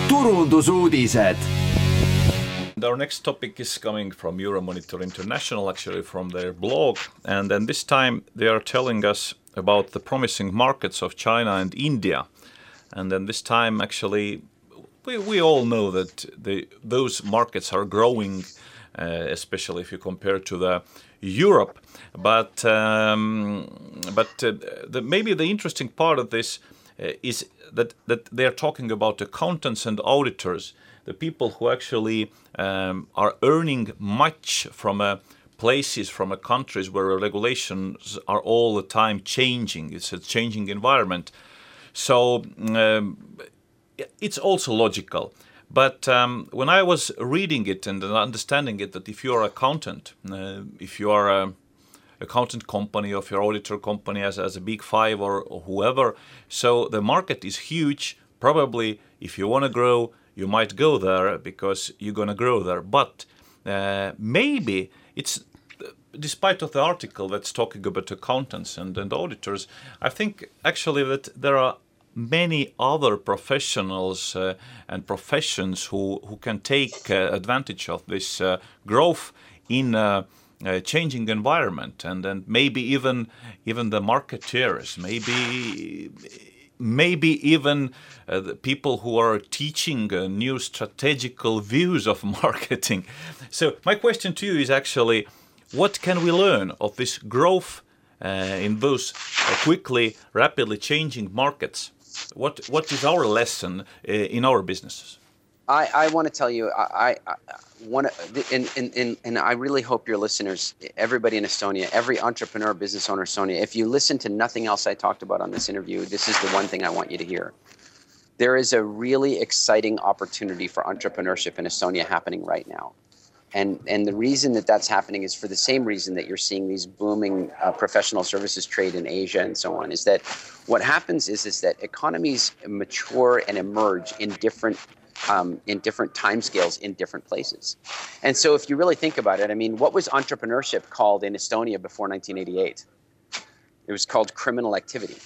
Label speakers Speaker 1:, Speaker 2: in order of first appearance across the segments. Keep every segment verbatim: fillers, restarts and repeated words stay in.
Speaker 1: turundusuudised.
Speaker 2: Our next topic is coming from Euromonitor International, actually from their blog. And then this time they are telling us about the promising markets of China and India. And then this time actually we, we all know that the, those markets are growing, uh, especially if you compare to the Europe. But um, but uh, the, maybe the interesting part of this uh, is that, that they are talking about accountants and auditors, the people who actually um, are earning much from a places, from a countries where regulations are all the time changing. It's a changing environment. So um, it's also logical. But um, when I was reading it and understanding it, that if you are an accountant, uh, if you are a accountant company or if you're auditor company as, as a big five or, or whoever, so the market is huge. Probably if you want to grow, you might go there because you're going to grow there. But uh, maybe it's, despite of the article that's talking about accountants and, and auditors, I think actually that there are many other professionals uh, and professions who, who can take uh, advantage of this uh, growth in a, a changing environment, and then maybe even even the marketeers, maybe maybe even uh, the people who are teaching uh, new strategical views of marketing. So my question to you is actually, what can we learn of this growth uh, in those uh, quickly, rapidly changing markets? What what is our lesson uh, in our businesses?
Speaker 3: I, I want to tell you, I, I want to, and, and, and, and I really hope your listeners, everybody in Estonia, every entrepreneur, business owner in Estonia, if you listen to nothing else I talked about on this interview, this is the one thing I want you to hear. There is a really exciting opportunity for entrepreneurship in Estonia happening right now. And, and the reason that that's happening is for the same reason that you're seeing these booming uh, professional services trade in Asia and so on, is that what happens is, is that economies mature and emerge in different Um, in different timescales in different places. And so if you really think about it, I mean, what was entrepreneurship called in Estonia before nineteen eighty-eight? It was called criminal activity.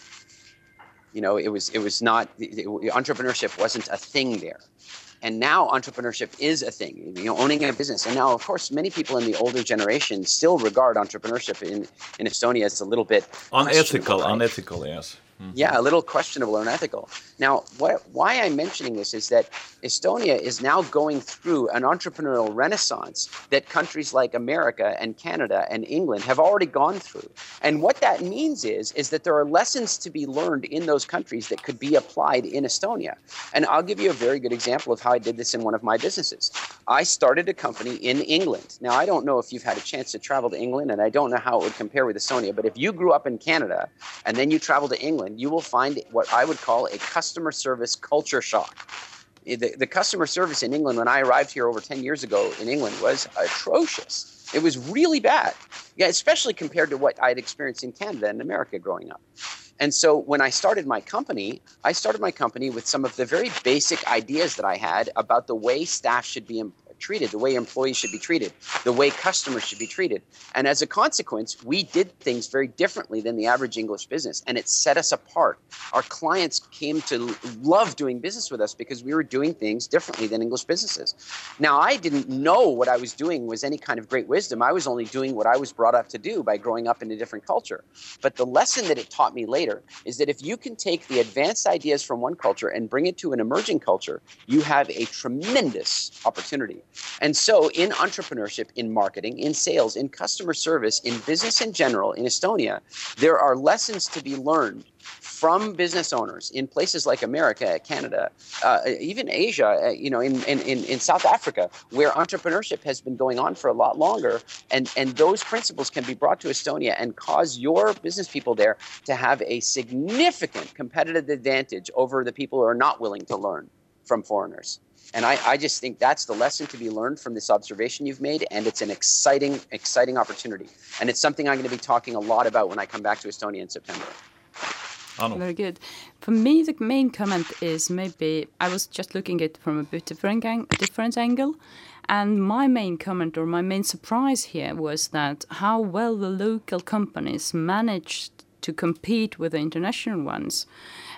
Speaker 3: You know, it was it was not, it, it, entrepreneurship wasn't a thing there. And now entrepreneurship is a thing, you know, owning a business. And now, of course, many people in the older generation still regard entrepreneurship in, in Estonia as a little bit
Speaker 2: unethical,
Speaker 3: right?
Speaker 2: unethical, yes. Mm-hmm.
Speaker 3: Yeah, a little questionable or unethical. Now, what, why I'm mentioning this is that Estonia is now going through an entrepreneurial renaissance that countries like America and Canada and England have already gone through. And what that means is, is that there are lessons to be learned in those countries that could be applied in Estonia. And I'll give you a very good example of how I did this in one of my businesses. I started a company in England. Now, I don't know if you've had a chance to travel to England, and I don't know how it would compare with Estonia, but if you grew up in Canada and then you travel to England, you will find what I would call a customer service culture shock. The, the customer service in England when I arrived here over ten years ago in England was atrocious. It was really bad, yeah, especially compared to what I'd experienced in Canada and America growing up. And so when I started my company, I started my company with some of the very basic ideas that I had about the way staff should be treated, the way employees should be treated, the way customers should be treated. And as a consequence, we did things very differently than the average English business, and it set us apart. Our clients came to love doing business with us because we were doing things differently than English businesses. Now, I didn't know what I was doing was any kind of great wisdom. I was only doing what I was brought up to do by growing up in a different culture. But the lesson that it taught me later is that if you can take the advanced ideas from one culture and bring it to an emerging culture, you have a tremendous opportunity. And so in entrepreneurship, in marketing, in sales, in customer service, in business in general, in Estonia, there are lessons to be learned from business owners in places like America, Canada, uh, even Asia, uh, you know, in, in, in South Africa, where entrepreneurship has been going on for a lot longer. And, and those principles can be brought to Estonia and cause your business people there to have a significant competitive advantage over the people who are not willing to learn from foreigners. And I, I just think that's the lesson to be learned from this observation you've made, and it's an exciting, exciting opportunity. And it's something I'm going to be talking a lot about when I come back to Estonia in September.
Speaker 4: Very good. For me, the main comment is maybe I was just looking at it from a bit different, ang- different angle. And my main comment or my main surprise here was that how well the local companies managed to compete with the international ones.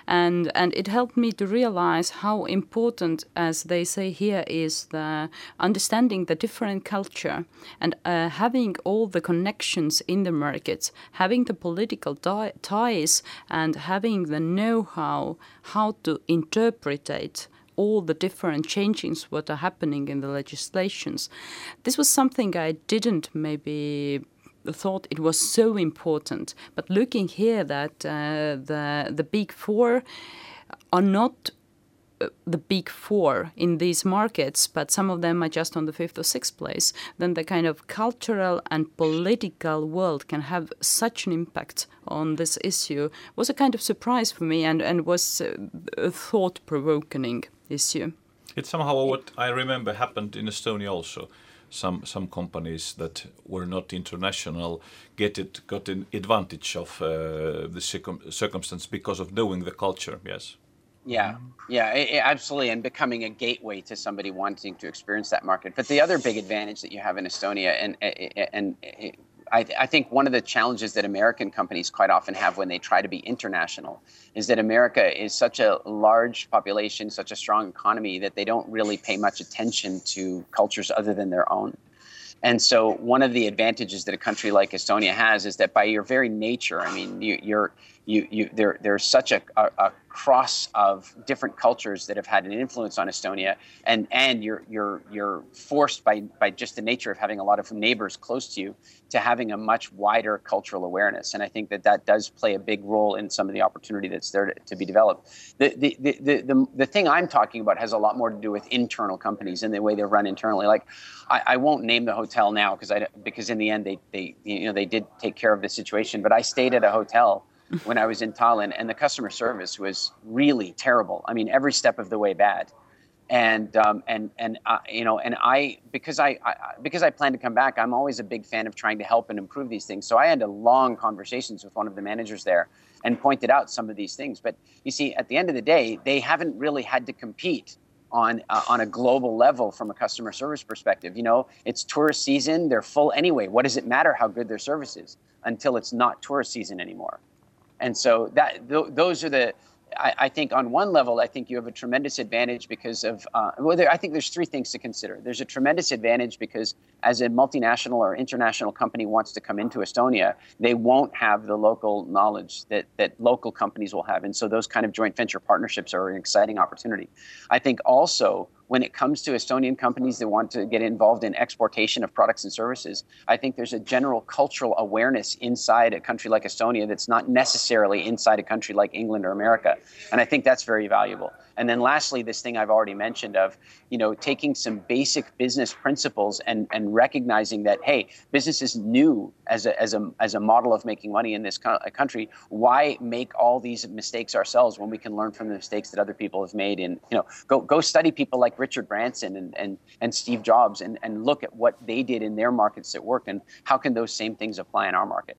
Speaker 4: And, and it helped me to realize how important, as they say here, is the understanding the different culture and uh, having all the connections in the markets, having the political ties and having the know-how how to interpret all the different changes what are happening in the legislations. This was something I didn't maybe thought it was so important. But looking here that uh, the the big four are not uh, the big four in these markets, but some of them are just on the fifth or sixth place, then the kind of cultural and political world can have such an impact on this issue was a kind of surprise for me and, and was uh, a thought-provoking issue.
Speaker 2: It's somehow what I remember happened in Estonia also. Some some companies that were not international get it got an advantage of uh, the circum circumstance because of knowing the culture. Yes.
Speaker 3: Yeah, yeah, it, it, absolutely, and becoming a gateway to somebody wanting to experience that market. But the other big advantage that you have in Estonia, and and, and I, I think one of the challenges that American companies quite often have when they try to be international is that America is such a large population, such a strong economy that they don't really pay much attention to cultures other than their own. And so one of the advantages that a country like Estonia has is that by your very nature, I mean, you, you're you you there there's such a, a, a cross of different cultures that have had an influence on Estonia, and and you're you're you're forced by by just the nature of having a lot of neighbors close to you to having a much wider cultural awareness. And I think that that does play a big role in some of the opportunity that's there to, to be developed. The the, the the the the thing I'm talking about has a lot more to do with internal companies and the way they're run internally. Like I, I won't name the hotel now because I because in the end they they you know they did take care of the situation, but I stayed at a hotel when I was in Tallinn, and the customer service was really terrible. I mean, every step of the way bad. And um, and and uh, you know, and I because I, I because I plan to come back, I'm always a big fan of trying to help and improve these things. So I had a long conversations with one of the managers there and pointed out some of these things. But you see, at the end of the day, they haven't really had to compete on uh, on a global level from a customer service perspective. You know, it's tourist season; they're full anyway. What does it matter how good their service is until it's not tourist season anymore? And so that th those are the, I, I think on one level, I think you have a tremendous advantage because of, uh, well, there, I think there's three things to consider. There's a tremendous advantage because as a multinational or international company wants to come into Estonia, they won't have the local knowledge that, that local companies will have. And so those kind of joint venture partnerships are an exciting opportunity. I think also, when it comes to Estonian companies that want to get involved in exportation of products and services, I think there's a general cultural awareness inside a country like Estonia that's not necessarily inside a country like England or America. And I think that's very valuable. And then lastly, this thing I've already mentioned of, you know, taking some basic business principles and, and recognizing that, hey, business is new as a, as a, as a model of making money in this co country. Why make all these mistakes ourselves when we can learn from the mistakes that other people have made? And, you know, go, go study people like Richard Branson and, and, and Steve Jobs and, and look at what they did in their markets that worked and how can those same things apply in our market?